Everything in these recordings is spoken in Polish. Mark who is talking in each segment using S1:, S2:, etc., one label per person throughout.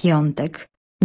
S1: Piątek,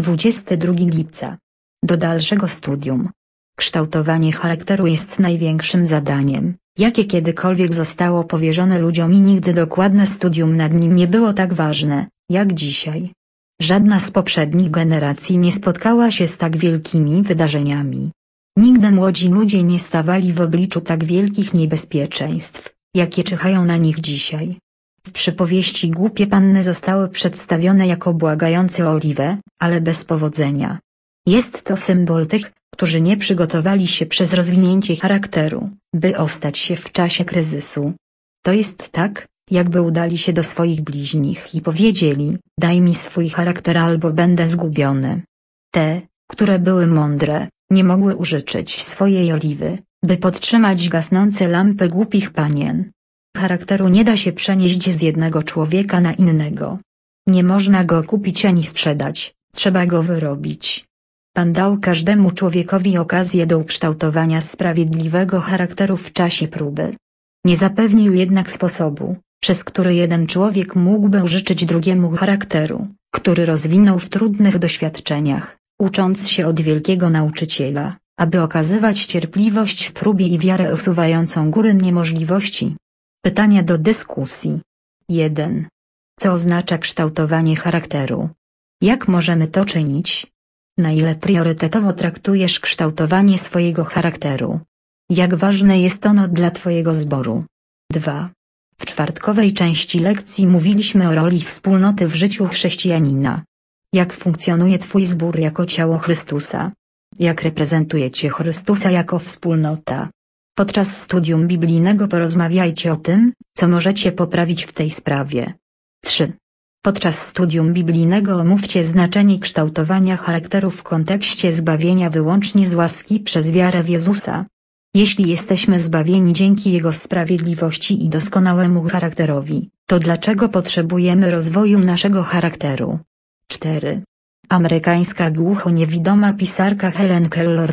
S1: 22 lipca. Do dalszego studium. Kształtowanie charakteru jest największym zadaniem, jakie kiedykolwiek zostało powierzone ludziom i nigdy dokładne studium nad nim nie było tak ważne, jak dzisiaj. Żadna z poprzednich generacji nie spotkała się z tak wielkimi wydarzeniami. Nigdy młodzi ludzie nie stawali w obliczu tak wielkich niebezpieczeństw, jakie czyhają na nich dzisiaj. W przypowieści głupie panny zostały przedstawione jako błagające o oliwę, ale bez powodzenia. Jest to symbol tych, którzy nie przygotowali się przez rozwinięcie charakteru, by ostać się w czasie kryzysu. To jest tak, jakby udali się do swoich bliźnich i powiedzieli: daj mi swój charakter albo będę zgubiony. Te, które były mądre, nie mogły użyczyć swojej oliwy, by podtrzymać gasnące lampy głupich panien. Charakteru nie da się przenieść z jednego człowieka na innego. Nie można go kupić ani sprzedać, trzeba go wyrobić. Pan dał każdemu człowiekowi okazję do ukształtowania sprawiedliwego charakteru w czasie próby. Nie zapewnił jednak sposobu, przez który jeden człowiek mógłby użyczyć drugiemu charakteru, który rozwinął w trudnych doświadczeniach, ucząc się od wielkiego nauczyciela, aby okazywać cierpliwość w próbie i wiarę usuwającą góry niemożliwości. Pytania do dyskusji. 1. Co oznacza kształtowanie charakteru? Jak możemy to czynić? Na ile priorytetowo traktujesz kształtowanie swojego charakteru? Jak ważne jest ono dla Twojego zboru? 2. W czwartkowej części lekcji mówiliśmy o roli wspólnoty w życiu chrześcijanina. Jak funkcjonuje Twój zbór jako ciało Chrystusa? Jak reprezentujecie Chrystusa jako wspólnota? Podczas studium biblijnego porozmawiajcie o tym, co możecie poprawić w tej sprawie. 3. Podczas studium biblijnego omówcie znaczenie kształtowania charakteru w kontekście zbawienia wyłącznie z łaski przez wiarę w Jezusa. Jeśli jesteśmy zbawieni dzięki Jego sprawiedliwości i doskonałemu charakterowi, to dlaczego potrzebujemy rozwoju naszego charakteru? 4. Amerykańska głuchoniewidoma pisarka Helen Keller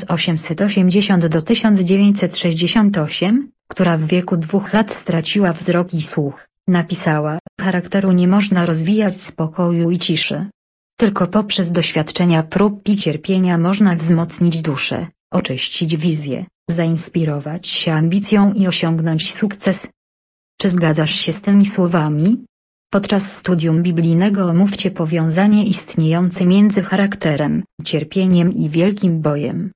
S1: 1880–1968, która w wieku 2 lat straciła wzrok i słuch, napisała: charakteru nie można rozwijać z pokoju i ciszy. Tylko poprzez doświadczenia prób i cierpienia można wzmocnić duszę, oczyścić wizję, zainspirować się ambicją i osiągnąć sukces. Czy zgadzasz się z tymi słowami? Podczas studium biblijnego omówcie powiązanie istniejące między charakterem, cierpieniem i wielkim bojem.